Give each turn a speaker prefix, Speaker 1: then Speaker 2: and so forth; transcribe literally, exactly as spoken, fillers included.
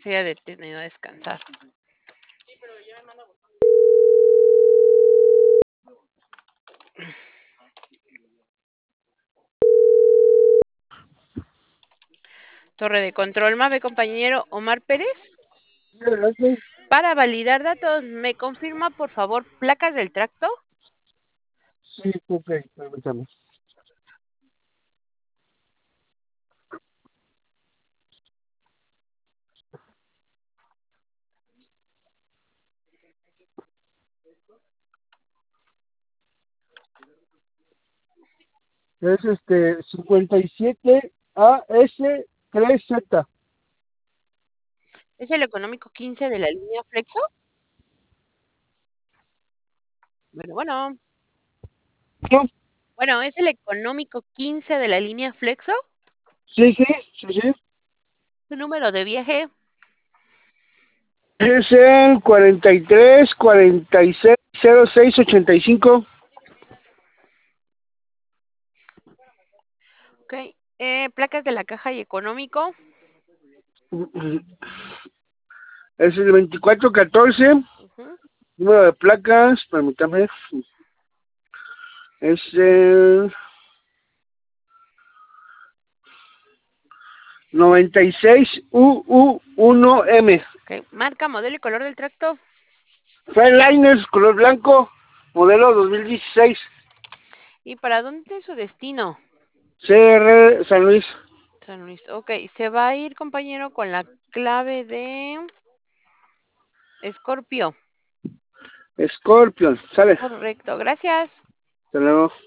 Speaker 1: se haya detenido a descansar. Torre de control, MAVE, compañero Omar Pérez.
Speaker 2: Gracias.
Speaker 1: Para validar datos, ¿me confirma, por favor, placas del tracto?
Speaker 2: Sí, ok, permítame. Es este cincuenta y siete A S tres Z.
Speaker 1: ¿Es el económico quince de la línea Flexo? Bueno, bueno.
Speaker 2: ¿No?
Speaker 1: Bueno, ¿es el económico quince de la línea Flexo?
Speaker 2: Sí, sí, sí, sí.
Speaker 1: ¿Su número de viaje?
Speaker 2: Es el cuarenta y tres, cuarenta y seis, cero seis, ochenta y cinco.
Speaker 1: Ok. Eh, placas de la caja y económico.
Speaker 2: Es el veinticuatro catorce.
Speaker 1: Uh-huh.
Speaker 2: Número de placas, permítame. Es el noventa y seis U U uno M.
Speaker 1: Ok. Marca, modelo y color del tracto.
Speaker 2: Freightliner, color blanco, modelo dos mil dieciséis.
Speaker 1: ¿Y para dónde es su destino?
Speaker 2: C R San Luis.
Speaker 1: San Luis. Ok. Se va a ir, compañero, con la clave de Scorpio.
Speaker 2: Scorpion, sale.
Speaker 1: Correcto. Gracias.
Speaker 2: Hasta luego.